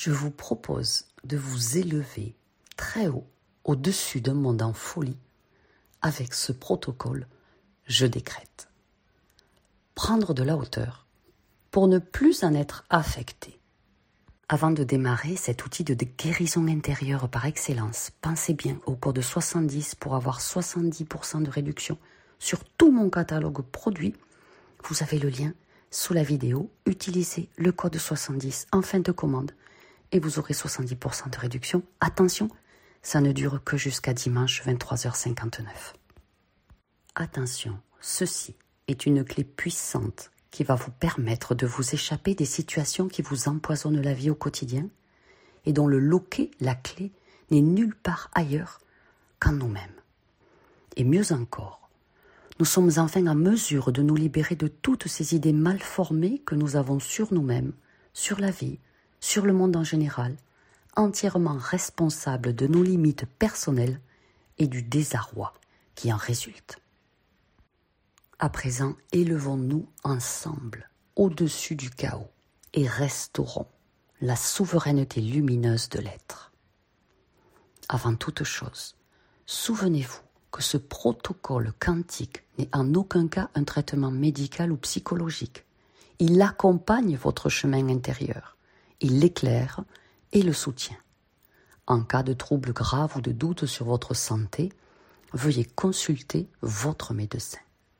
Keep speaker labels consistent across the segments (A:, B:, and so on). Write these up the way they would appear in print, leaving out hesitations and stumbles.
A: je vous propose de vous élever très haut au-dessus d'un monde en folie avec ce protocole « Je décrète ». Prendre de la hauteur pour ne plus en être affecté. Avant de démarrer cet outil de guérison intérieure par excellence, pensez bien au code 70 pour avoir 70% de réduction sur tout mon catalogue produit. Vous avez le lien sous la vidéo. Utilisez le code 70 en fin de commande et vous aurez 70% de réduction. Attention, ça ne dure que jusqu'à dimanche 23h59. Attention, ceci est une clé puissante qui va vous permettre de vous échapper des situations qui vous empoisonnent la vie au quotidien et dont le loquet, la clé, n'est nulle part ailleurs qu'en nous-mêmes. Et mieux encore, nous sommes enfin en mesure de nous libérer de toutes ces idées mal formées que nous avons sur nous-mêmes, sur la vie, sur le monde en général, entièrement responsables de nos limites personnelles et du désarroi qui en résulte. À présent, élevons-nous ensemble au-dessus du chaos et restaurons la souveraineté lumineuse de l'être. Avant toute chose, souvenez-vous que ce protocole quantique n'est en aucun cas un traitement médical ou psychologique. Il accompagne votre chemin intérieur, il l'éclaire et le soutient. En cas de troubles graves ou de doutes sur votre santé, veuillez consulter votre médecin.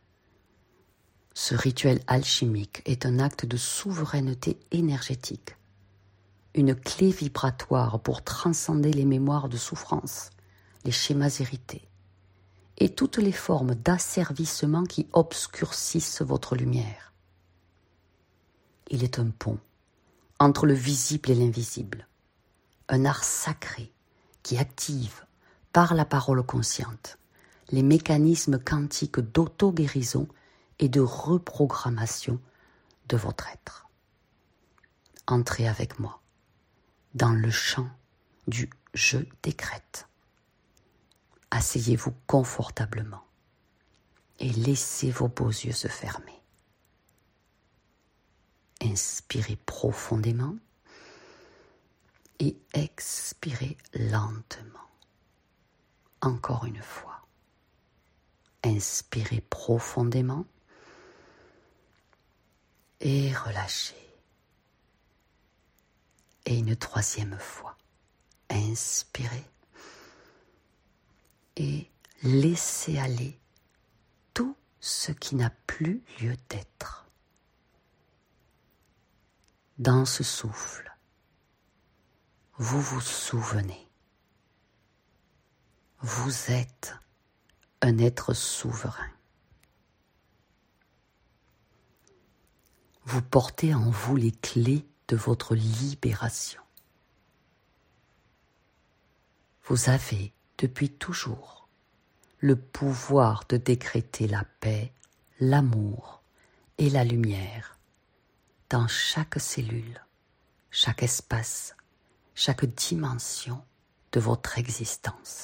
A: Ce rituel alchimique est un acte de souveraineté énergétique, une clé vibratoire pour transcender les mémoires de souffrance, les schémas hérités et toutes les formes d'asservissement qui obscurcissent votre lumière. Il est un pont entre le visible et l'invisible, un art sacré qui active, par la parole consciente, les mécanismes quantiques d'auto-guérison et de reprogrammation de votre être. Entrez avec moi dans le champ du « Je décrète ». Asseyez-vous confortablement et laissez vos beaux yeux se fermer. Inspirez profondément et expirez lentement. Encore une fois. Inspirez profondément et relâchez. Et une troisième fois. Inspirez et laissez aller tout ce qui n'a plus lieu d'être. Dans ce souffle, vous vous souvenez. Vous êtes un être souverain. Vous portez en vous les clés de votre libération. Vous avez, depuis toujours, le pouvoir de décréter la paix, l'amour et la lumière dans chaque cellule, chaque espace, chaque dimension de votre existence.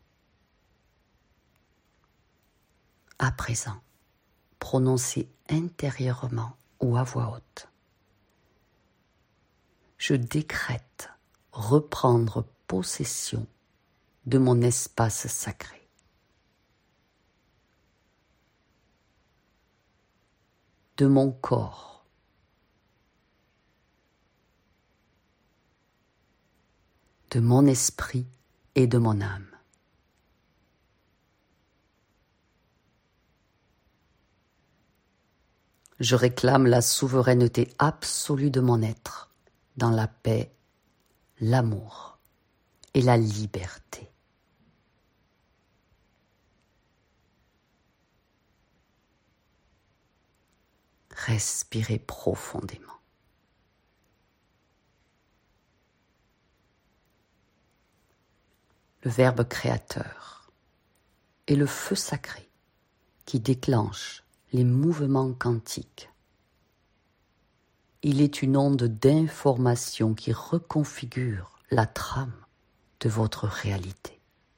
A: À présent, prononcez intérieurement ou à voix haute. Je décrète reprendre possession de mon espace sacré. De mon corps. De mon esprit et de mon âme. Je réclame la souveraineté absolue de mon être dans la paix, l'amour et la liberté. Respirez profondément. Le Verbe créateur est le feu sacré qui déclenche les mouvements quantiques. Il est une onde d'information qui reconfigure la trame de votre réalité.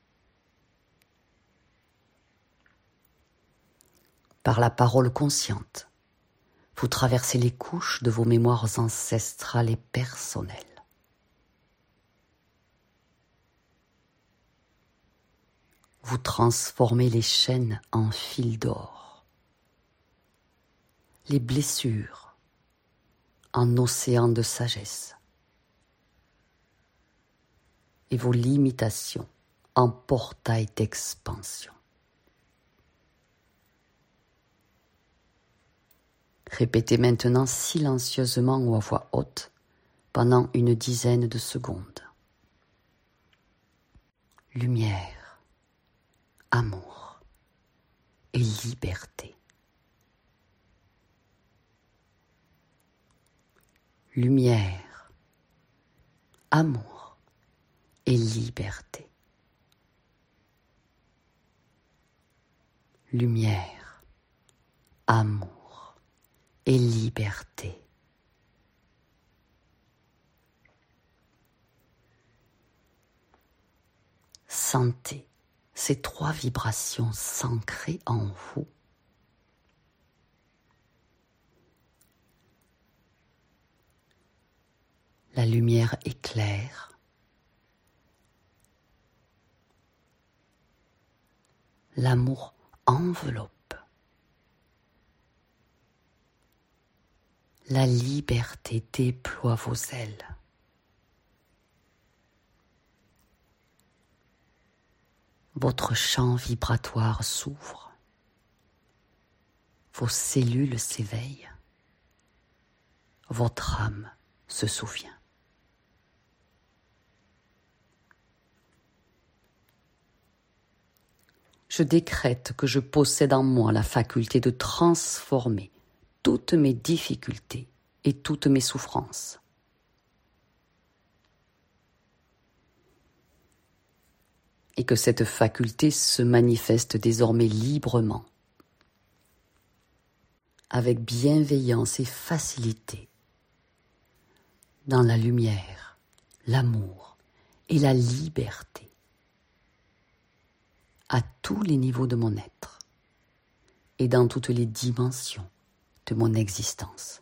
A: Par la parole consciente, vous traversez les couches de vos mémoires ancestrales et personnelles. Vous transformez les chaînes en fils d'or, les blessures en océan de sagesse et vos limitations en portail d'expansion. Répétez maintenant silencieusement ou à voix haute pendant une dizaine de secondes. Lumière, amour et liberté. Lumière, amour et liberté. Lumière, amour et liberté. Sentez ces 3 vibrations s'ancrer en vous. La lumière éclaire. L'amour enveloppe. La liberté déploie vos ailes. Votre champ vibratoire s'ouvre. Vos cellules s'éveillent. Votre âme se souvient. Je décrète que je possède en moi la faculté de transformer toutes mes difficultés et toutes mes souffrances. Et que cette faculté se manifeste désormais librement, avec bienveillance et facilité, dans la lumière, l'amour et la liberté, à tous les niveaux de mon être et dans toutes les dimensions de mon existence.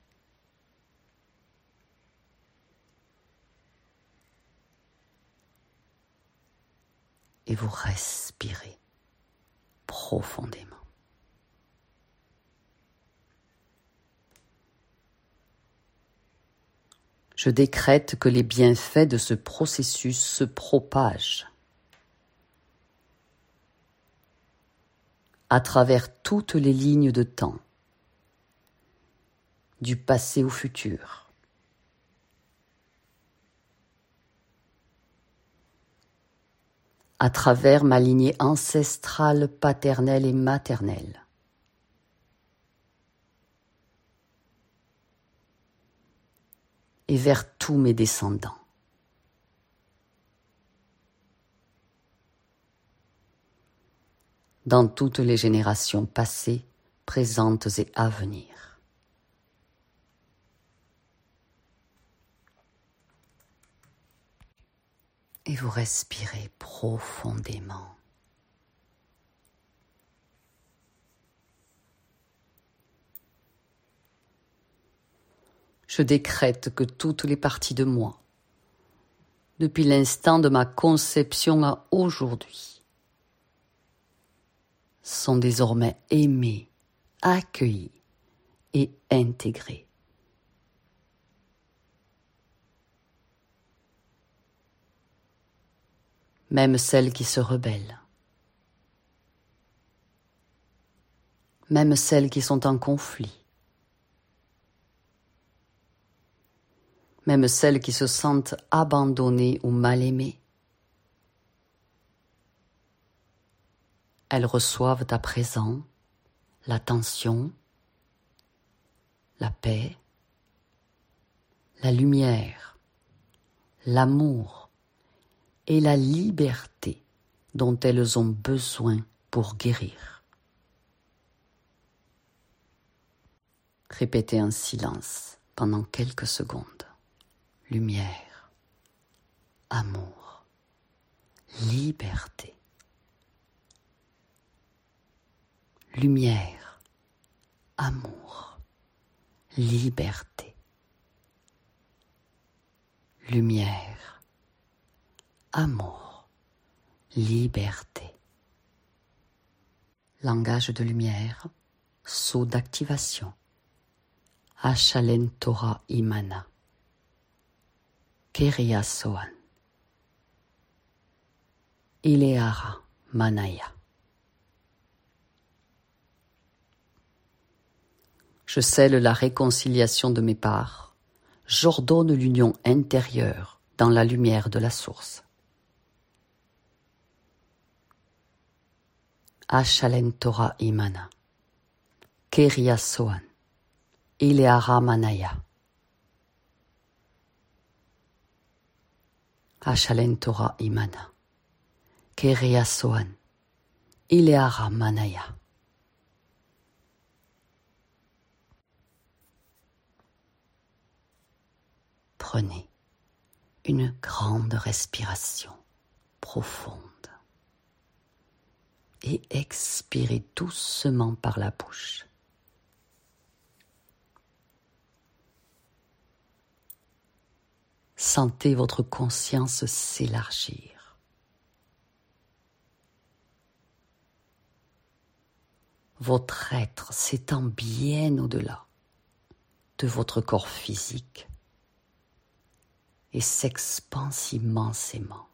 A: Et vous respirez profondément. Je décrète que les bienfaits de ce processus se propagent à travers toutes les lignes de temps, du passé au futur. À travers ma lignée ancestrale, paternelle et maternelle. Et vers tous mes descendants. Dans toutes les générations passées, présentes et à venir. Et vous respirez profondément. Je décrète que toutes les parties de moi, depuis l'instant de ma conception à aujourd'hui, sont désormais aimées, accueillies et intégrées. Même celles qui se rebellent, même celles qui sont en conflit, même celles qui se sentent abandonnées ou mal aimées, elles reçoivent à présent l'attention, la paix, la lumière, l'amour et la liberté dont elles ont besoin pour guérir. Répétez en silence pendant quelques secondes. Lumière, amour, liberté. Lumière, amour, liberté. Lumière, amour, liberté. Langage de lumière, sceau d'activation. Achalen Torah Imana. Keria Sohan. Ileara Manaya. Je scelle la réconciliation de mes parts. J'ordonne l'union intérieure dans la lumière de la source. Achalen Torah Imana. Keria Sohan. Ileara Manaya. Achalen Torah Imana. Keria Sohan. Ileara Manaya. Prenez une grande respiration profonde et expirez doucement par la bouche. Sentez votre conscience s'élargir. Votre être s'étend bien au-delà de votre corps physique et s'expanse immensément.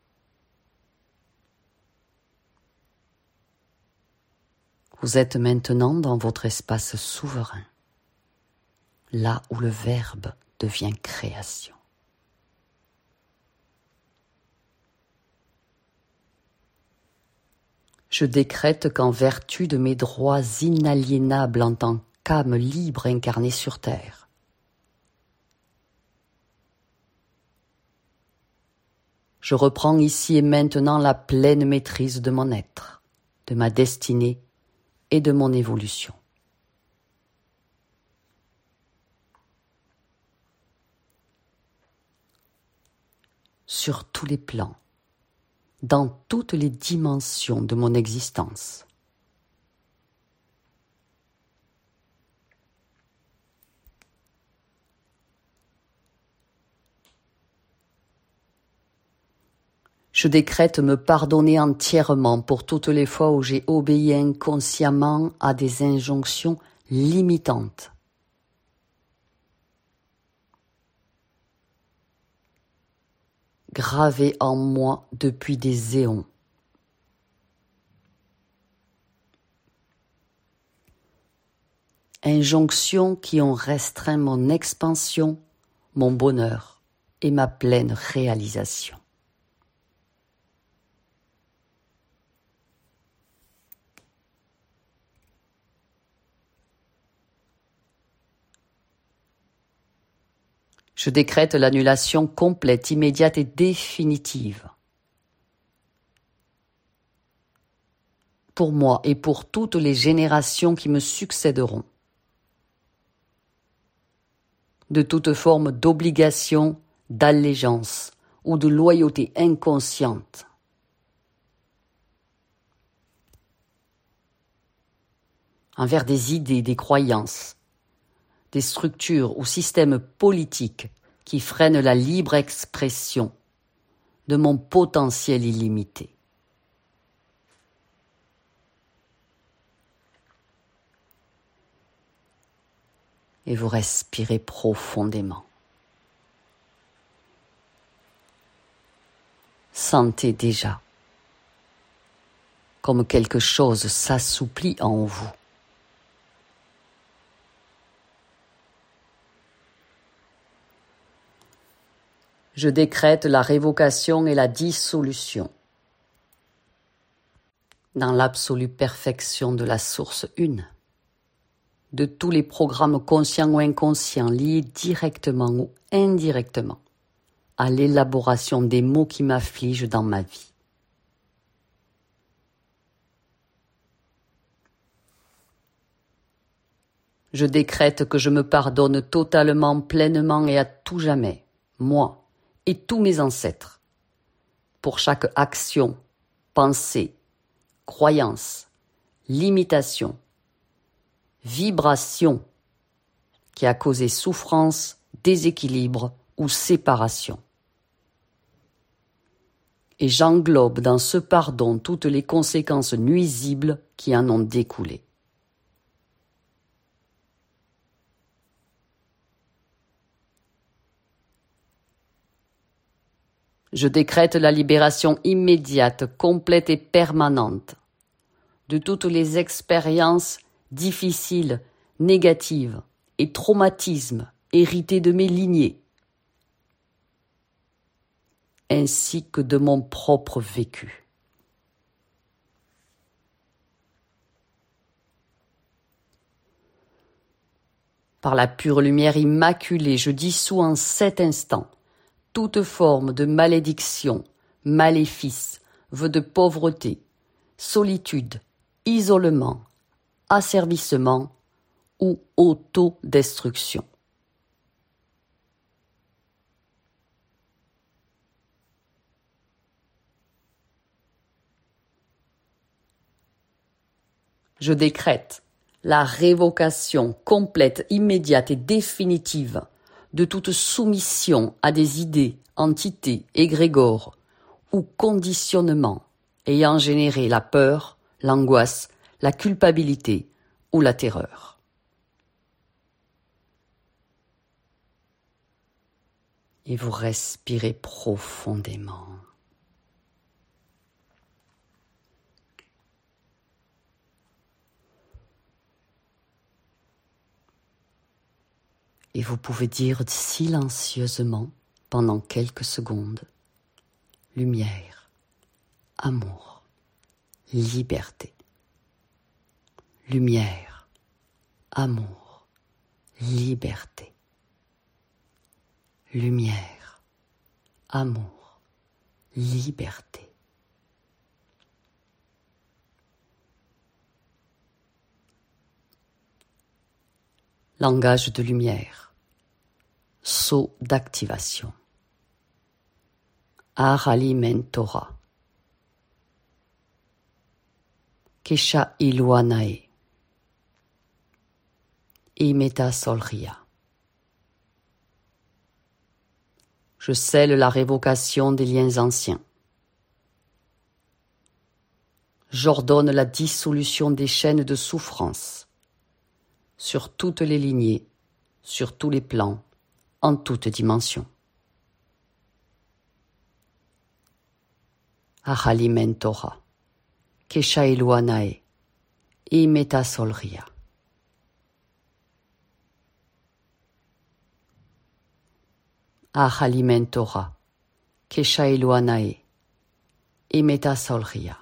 A: Vous êtes maintenant dans votre espace souverain, là où le verbe devient création. Je décrète qu'en vertu de mes droits inaliénables en tant qu'âme libre incarnée sur terre, je reprends ici et maintenant la pleine maîtrise de mon être, de ma destinée et de mon évolution. Sur tous les plans, dans toutes les dimensions de mon existence. Je décrète me pardonner entièrement pour toutes les fois où j'ai obéi inconsciemment à des injonctions limitantes. Gravées en moi depuis des éons. Injonctions qui ont restreint mon expansion, mon bonheur et ma pleine réalisation. Je décrète l'annulation complète, immédiate et définitive. Pour moi et pour toutes les générations qui me succéderont. De toute forme d'obligation, d'allégeance ou de loyauté inconsciente. Envers des idées, des croyances, des structures ou systèmes politiques qui freinent la libre expression de mon potentiel illimité. Et vous respirez profondément. Sentez déjà comme quelque chose s'assouplit en vous. Je décrète la révocation et la dissolution dans l'absolue perfection de la source une, de tous les programmes conscients ou inconscients liés directement ou indirectement à l'élaboration des maux qui m'affligent dans ma vie. Je décrète que je me pardonne totalement, pleinement et à tout jamais, moi et tous mes ancêtres, pour chaque action, pensée, croyance, limitation, vibration qui a causé souffrance, déséquilibre ou séparation. et j'englobe dans ce pardon toutes les conséquences nuisibles qui en ont découlé. Je décrète la libération immédiate, complète et permanente de toutes les expériences difficiles, négatives et traumatismes hérités de mes lignées, ainsi que de mon propre vécu. Par la pure lumière immaculée, je dissous en cet instant toute forme de malédiction, maléfice, vœu de pauvreté, solitude, isolement, asservissement ou autodestruction. Je décrète la révocation complète, immédiate et définitive de toute soumission à des idées, entités, égrégores ou conditionnements ayant généré la peur, l'angoisse, la culpabilité ou la terreur. Et vous respirez profondément. Et vous pouvez dire silencieusement pendant quelques secondes, lumière, amour, liberté. Lumière, amour, liberté. Lumière, amour, liberté. Langage de lumière, sceau d'activation. Arali Mentora. Kesha Iluanae. Imeta Solria. Je scelle la révocation des liens anciens. J'ordonne la dissolution des chaînes de souffrance sur toutes les lignées, sur tous les plans, en toutes dimensions. Ahali Mentora, Kesha Iluanae, Imeta Solria. Ahali Mentora, Kesha Iluanae, Imeta Solria.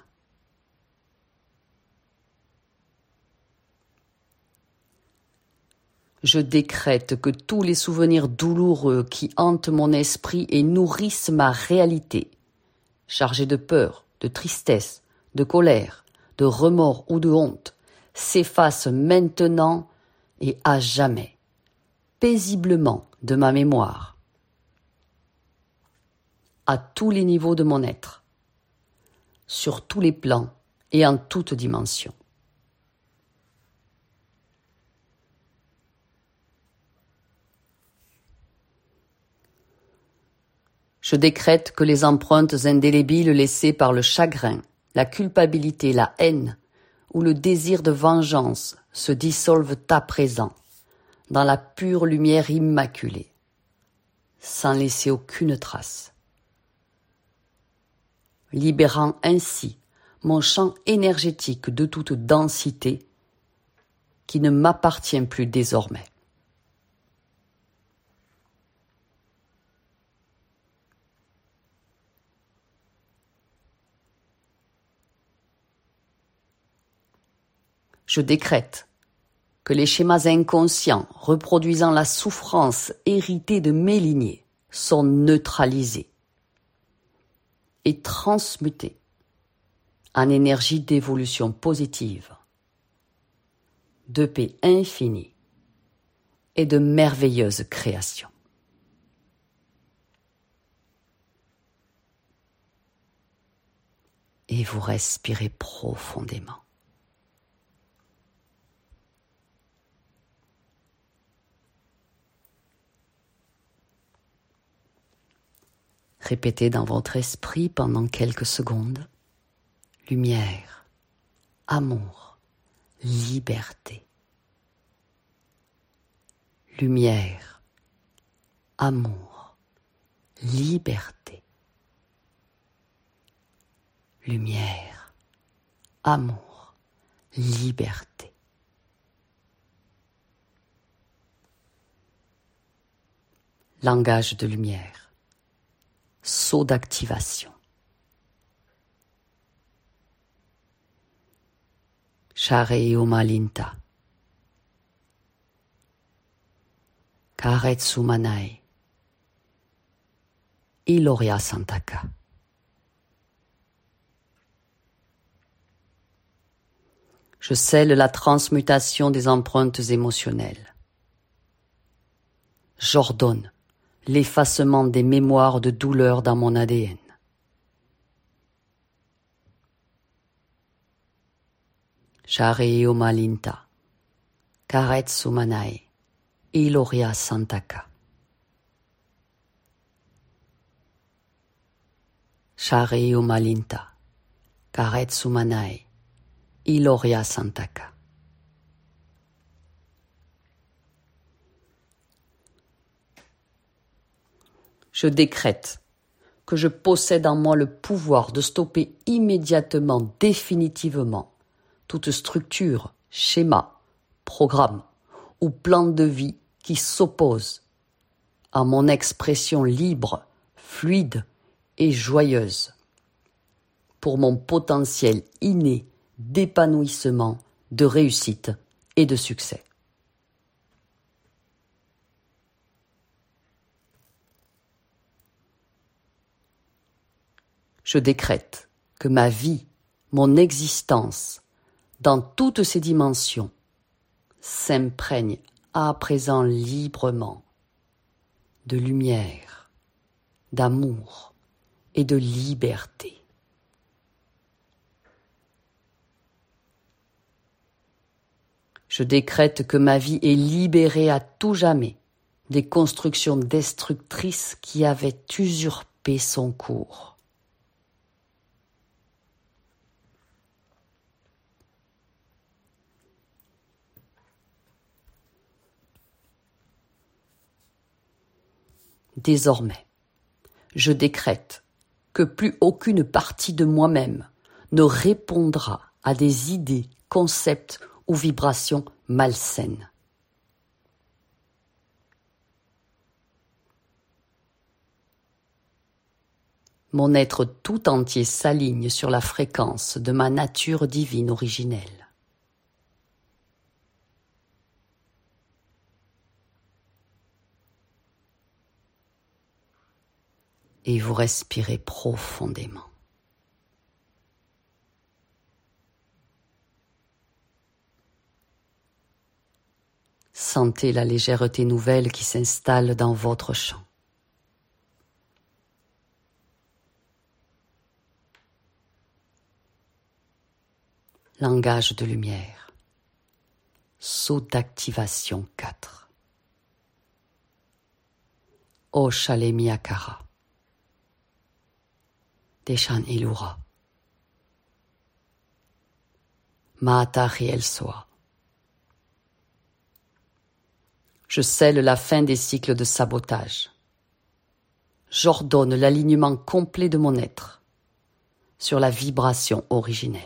A: Je décrète que tous les souvenirs douloureux qui hantent mon esprit et nourrissent ma réalité, chargés de peur, de tristesse, de colère, de remords ou de honte, s'effacent maintenant et à jamais, paisiblement de ma mémoire, à tous les niveaux de mon être, sur tous les plans et en toutes dimensions. Je décrète que les empreintes indélébiles laissées par le chagrin, la culpabilité, la haine ou le désir de vengeance se dissolvent à présent dans la pure lumière immaculée, sans laisser aucune trace, libérant ainsi mon champ énergétique de toute densité qui ne m'appartient plus désormais. Je décrète que les schémas inconscients reproduisant la souffrance héritée de mes lignées sont neutralisés et transmutés en énergie d'évolution positive, de paix infinie et de merveilleuse création. Et vous respirez profondément. répéter dans votre esprit pendant quelques secondes. Lumière, amour, liberté. Lumière, amour, liberté. Lumière, amour, liberté. Langage de lumière. Saut d'activation. Share Malinta. Karetsu Manai. Iloria Santaka. Je scelle la transmutation des empreintes émotionnelles. J'ordonne l'effacement des mémoires de douleur dans mon ADN. Share Malinta. Karetsu Manai. Iloria Santaka. Share Malinta. Karetsu Manai. Iloria Santaka. Je décrète que je possède en moi le pouvoir de stopper immédiatement, définitivement, toute structure, schéma, programme ou plan de vie qui s'oppose à mon expression libre, fluide et joyeuse pour mon potentiel inné d'épanouissement, de réussite et de succès. Je décrète que ma vie, mon existence, dans toutes ses dimensions, s'imprègne à présent librement de lumière, d'amour et de liberté. Je décrète que ma vie est libérée à tout jamais des constructions destructrices qui avaient usurpé son cours. Désormais, je décrète que plus aucune partie de moi-même ne répondra à des idées, concepts ou vibrations malsaines. Mon être tout entier s'aligne sur la fréquence de ma nature divine originelle. Et vous respirez profondément. Sentez la légèreté nouvelle qui s'installe dans votre champ. Langage de lumière. Saut d'activation 4. Oshale Miyakara. Deshan Ilura. Maata Riel Soa. Je scelle la fin des cycles de sabotage. J'ordonne l'alignement complet de mon être sur la vibration originelle.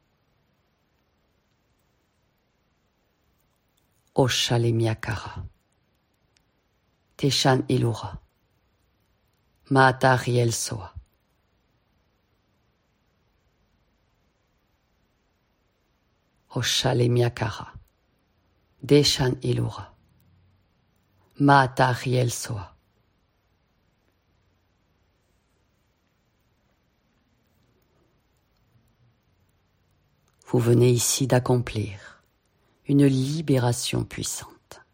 A: Oshale Miyakara. Teshan Ilura. Maata Riel Soa. Oshale Miyakara. Deshan Ilura. Maata Riel Soa. Vous venez ici d'accomplir une libération puissante.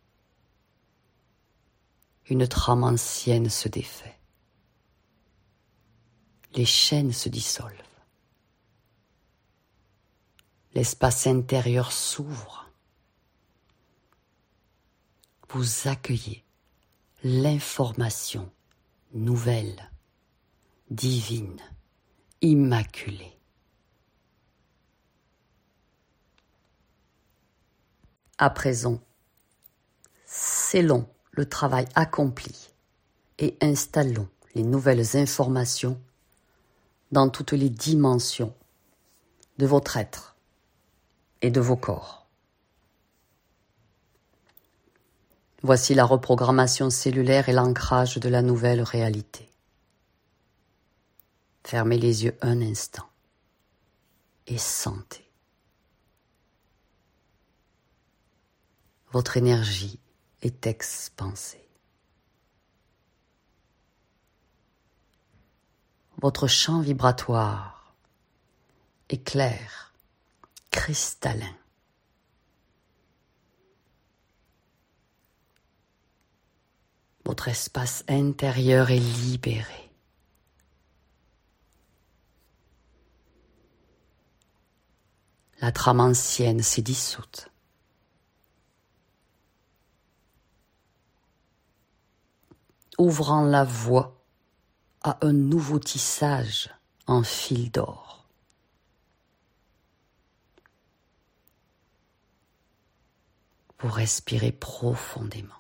A: Une trame ancienne se défait. Les chaînes se dissolvent. L'espace intérieur s'ouvre. Vous accueillez l'information nouvelle, divine, immaculée. À présent, scellons le travail accompli et installons les nouvelles informations dans toutes les dimensions de votre être et de vos corps. Voici la reprogrammation cellulaire et l'ancrage de la nouvelle réalité. Fermez les yeux un instant et sentez. Votre énergie est expansée. Votre champ vibratoire est clair, cristallin. Votre espace intérieur est libéré. La trame ancienne s'est dissoute. Ouvrant la voie à un nouveau tissage en fil d'or. Vous respirez profondément.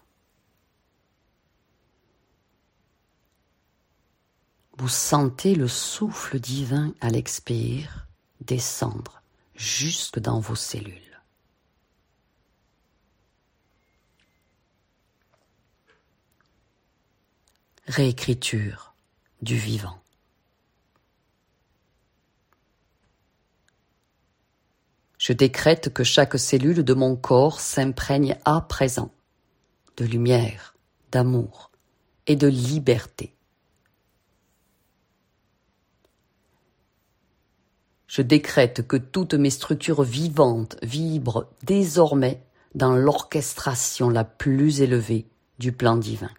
A: Vous sentez le souffle divin à l'expire descendre jusque dans vos cellules. Réécriture du vivant. Je décrète que chaque cellule de mon corps s'imprègne à présent de lumière, d'amour et de liberté. Je décrète que toutes mes structures vivantes vibrent désormais dans l'orchestration la plus élevée du plan divin.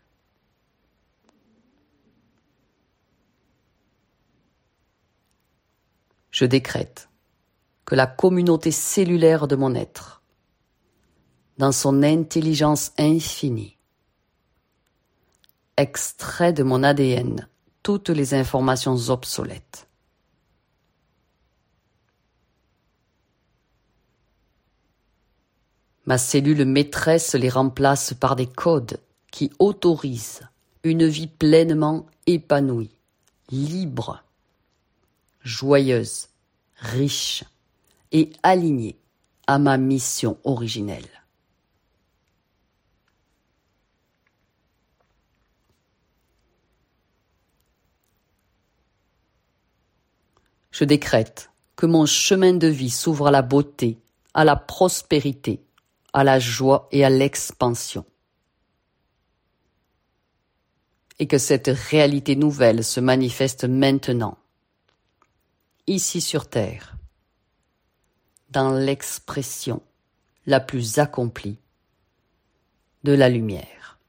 A: Je décrète que la communauté cellulaire de mon être, dans son intelligence infinie, extrait de mon ADN toutes les informations obsolètes. Ma cellule maîtresse les remplace par des codes qui autorisent une vie pleinement épanouie, libre, joyeuse, riche et alignée à ma mission originelle. Je décrète que mon chemin de vie s'ouvre à la beauté, à la prospérité, à la joie et à l'expansion. Et que cette réalité nouvelle se manifeste maintenant, ici sur Terre, dans l'expression la plus accomplie de la lumière.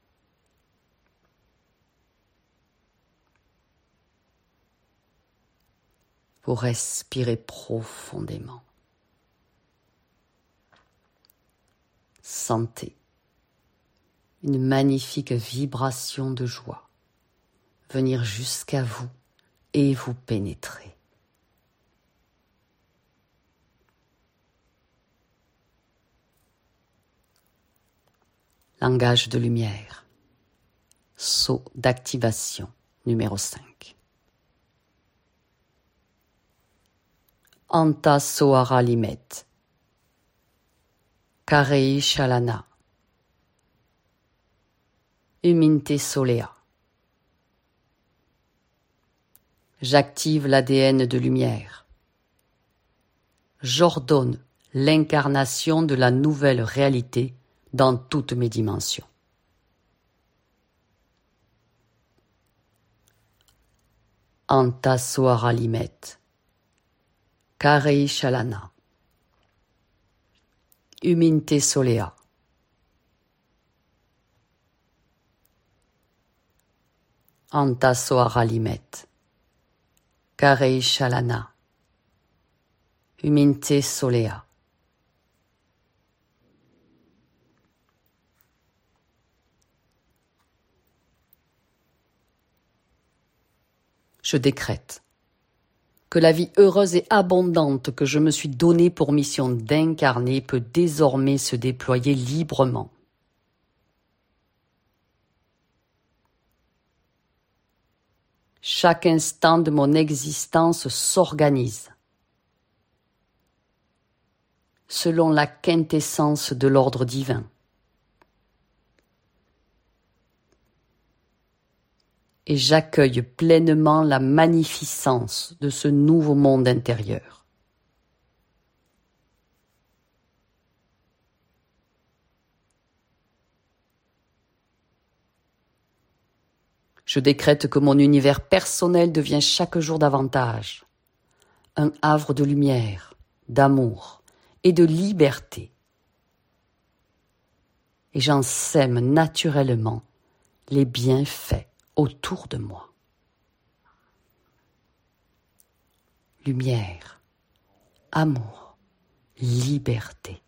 A: Vous respirez profondément. Sentez une magnifique vibration de joie venir jusqu'à vous et vous pénétrer. Langage de lumière. Saut d'activation numéro 5. Anta Sohara Limet. Karei Shalana. Uminte Solea. J'active l'ADN de lumière. J'ordonne l'incarnation de la nouvelle réalité dans toutes mes dimensions. Anta Sohara Limet. Karei Shalana. Uminte Solea. Anta Sohara Limet. Karei Shalana. Uminte Solea. Je décrète que la vie heureuse et abondante que je me suis donnée pour mission d'incarner peut désormais se déployer librement. Chaque instant de mon existence s'organise selon la quintessence de l'ordre divin. Et j'accueille pleinement la magnificence de ce nouveau monde intérieur. Je décrète que mon univers personnel devient chaque jour davantage un havre de lumière, d'amour et de liberté. Et j'en sème naturellement les bienfaits autour de moi. Lumière, amour, liberté.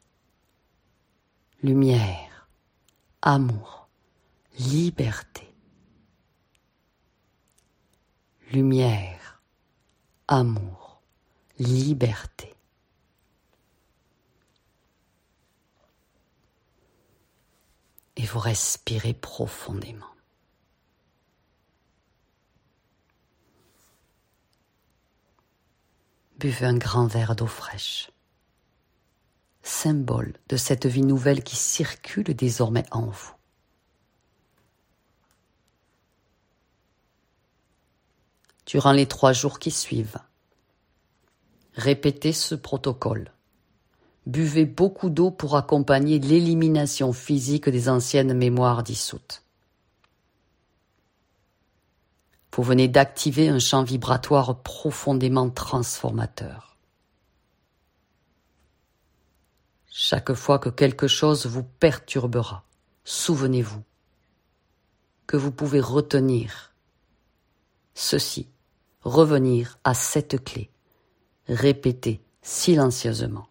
A: Lumière, amour, liberté. Lumière, amour, liberté. Et vous respirez profondément. Buvez un grand verre d'eau fraîche, symbole de cette vie nouvelle qui circule désormais en vous. Durant les 3 jours qui suivent, répétez ce protocole. Buvez beaucoup d'eau pour accompagner l'élimination physique des anciennes mémoires dissoutes. Vous venez d'activer un champ vibratoire profondément transformateur. Chaque fois que quelque chose vous perturbera, souvenez-vous que vous pouvez retenir ceci, revenir à cette clé, répéter silencieusement.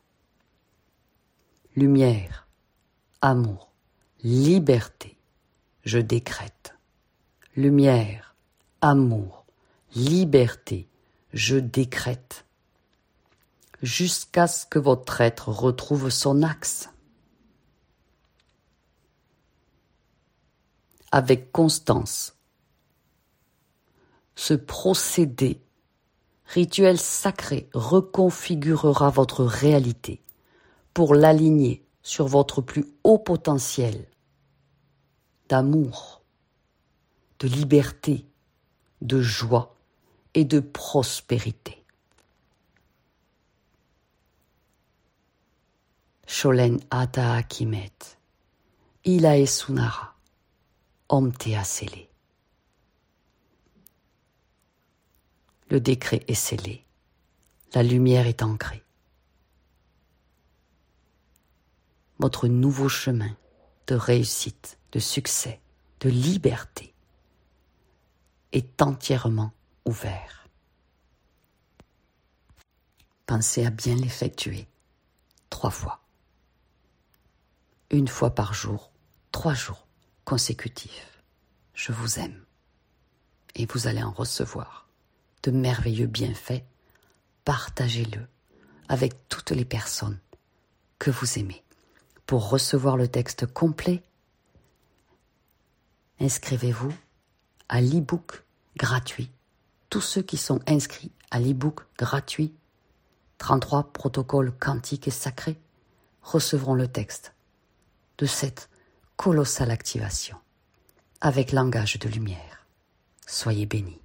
A: Lumière, amour, liberté, je décrète. Lumière, amour, liberté, je décrète. Jusqu'à ce que votre être retrouve son axe. Avec constance, ce procédé, rituel sacré, reconfigurera votre réalité pour l'aligner sur votre plus haut potentiel d'amour, de liberté, de joie et de prospérité. Sholen Ata Akimet, Ilae Sunara, Omtea Sele. Le décret est scellé, la lumière est ancrée. Votre nouveau chemin de réussite, de succès, de liberté est entièrement ouvert. Pensez à bien l'effectuer 3 fois. 1 fois par jour, 3 jours consécutifs. Je vous aime. Et vous allez en recevoir de merveilleux bienfaits. Partagez-le avec toutes les personnes que vous aimez. Pour recevoir le texte complet, inscrivez-vous à l'e-book gratuit. Tous ceux qui sont inscrits à l'e-book gratuit 33 protocoles quantiques et sacrés recevront le texte de cette colossale activation avec langage de lumière. Soyez bénis.